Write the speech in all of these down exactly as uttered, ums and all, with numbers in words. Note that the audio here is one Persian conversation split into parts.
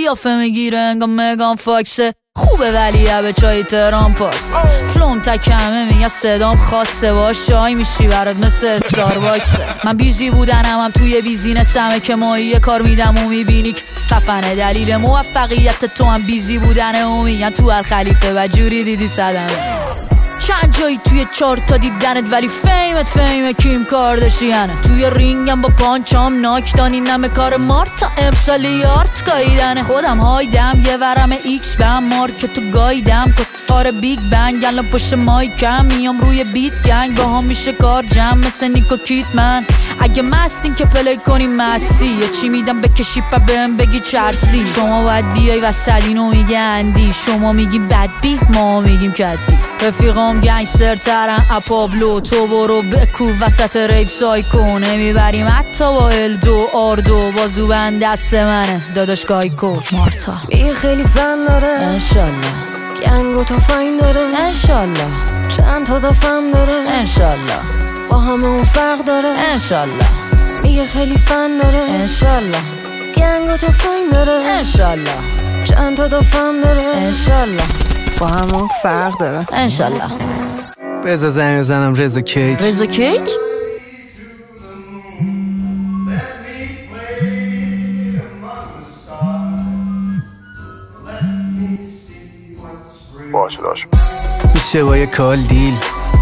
قیافه میگیره انگار مگان فاکسه. خوبه ولی به چای تهران پاس فلوم تکمه میگه صدام خاصه با شای میشی برات مثل استارباکسه. من بیزی بودنم هم توی بیزینسمه که ماهی کار میدم و میبینی که خفنه. دلیل موفقیت تو هم بیزی بودنه و میگن تو هر خلیفه و جوری دیدی صدمه. چند جایی توی چارت تا دیدنت ولی فیمت فیم کیم کارداشیانه. توی رینگم با پانچام ناکدانی نمه کار مارتا امسال یارت گاییدنه. خودم هایدم یه ورم ایکس به هم مارکتو گایدم کار بیگ بنگ. الان پشت مایکم میام روی بیت گنگ با هم میشه کار جمع مثل نیکو کیتمن. اگه مستین که پلی کنیم مستی یه چی میدم بکشی پا بهم بگی چرسی. شما باید بیای وسط اینو میگه اندی. شما میگیم بد بی ما میگیم کد بی. رفیقام گنگستر ترن اپابلو تو برو بکو وسط ریف سایکو. نمیبریم حتی با الدو آردو بازو بند دست منه داداش گایکو مارتا. این خیلی فن داره انشالله. گنگو تا فاین داره انشالله. چند تا دفم داره انشالله. با همه اون فرق داره انشالله. میگه خیلی فن داره انشالله. گنگو تا فاین داره انشالله. چند تا دفم داره انشالله. با همه اون فرق داره انشالله. بذار زنگ بزنم رضا کیک. رضا کیک؟ باشه داشت میشه با یه کال دیل.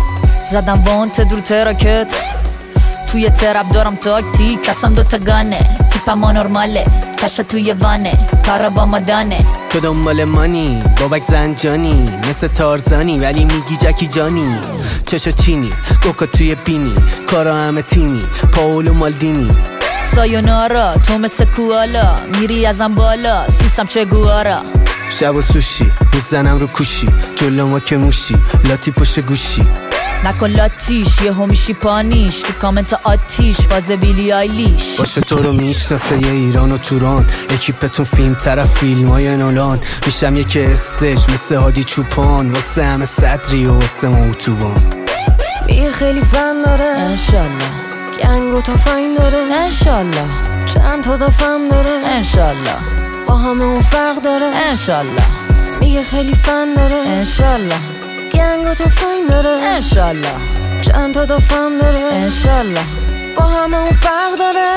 زدم وانت رو تراکت توی ترپ دارم تاکتیک. کسم دوتا گانه تیپم نرماله کشا توی وانه کارا با مدانه. تو دنبال مانی بابک زنجانی مثل تارزانی ولی میگی جکی جانی. چشا چینی گوکا توی بینی کارا همه تیمی پاولو مالدینی. سایونارا تو مثل کوالا میری ازم بالا سیسم چه گوارا. شب و سوشی میزنم رو کوشی جلو ما که موشی لاتی پشت گوشی. نکن لاتیش یه همیشی پانیش تو کامنت آتیش فاز بیلی آیلیش. باشه تو رو میشناسه یه ایران و توران اکیپتون فیلم طرف فیلم های نولان. میشم یک استش مثل هادی چوپان واسه همه صدری و واسه ما اتوبان. میگه خیلی فن داره انشالله. گنگو تا فاین داره انشالله. چند تا دفم داره انشالله. با همه اون فرق داره انشالله. میگه خیلی فن داره انشالله. گنگو تا فاین داره انشالله. چند تا دفم داره انشالله. با همه اون فرق داره.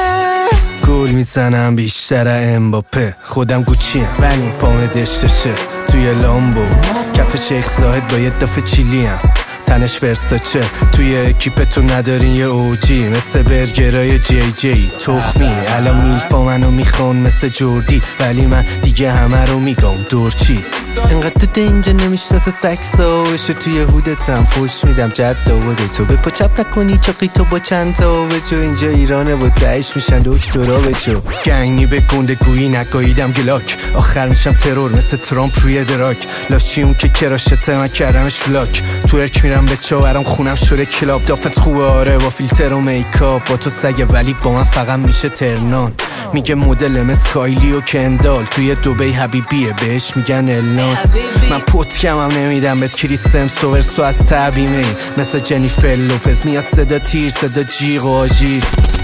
گل میزنم بیشتر امباپه خودم گوچیم ولی پام دشتشه توی لامبو کف شیخ زاهد با یه دفعه چیلیم تنش ورساچه. توی اکیپتون ندارین یه اوجی مثل برگرای جی جی تخمی. الان میلفا منو میخوان مثل جوردی ولی من دیگه همه رو میگم دورچی. انقدر ده اینجا نمیشناسه سکسا وشه توی هودتم فوش میدم جد آورده تو به پا چپ نکنی چاقی تو با چند تا بچو. اینجا ایرانه و تهش میشن دکترا بچو. گنگی به گنده گویی نگاهیدم گلاک آخر میشم ترور مثل ترامپ روی دراک. لاشی اون که کراشته من کردمش فلاک. تو ارک میرم به چاورم خونم شده کلاب. دافت خوبه آره با فیلتر و میکاپ با تو سگه ولی با من فقط میشه ترنان. میگه مدل مثل کایلی و کندال توی دوبی حبیبیه بهش میگن الناس. من پتکم هم نمیدم بهت کریستم سوورسو از تعبیمه مثل جنیفر لوپز میاد صدا تیر صدا جیغ و آژیر.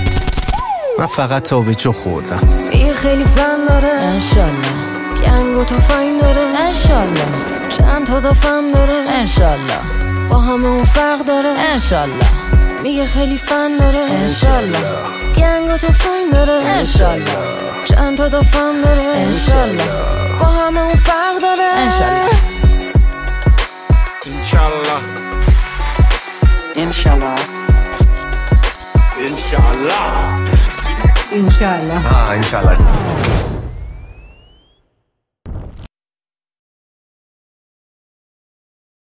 من فقط آبجو خوردم. این خیلی فن داره انشالله. گنگو تا فاین داره انشالله. چند تا دفم داره انشالله. با همه اون فرق داره انشالله. میگه خیلی فن داره انشالله. گنگو تا فاین داره انشالله. چند تا دفم داره انشالله. با همه اون فرق داره انشالله. انشالله انشالله انشالله انشالله آه انشالله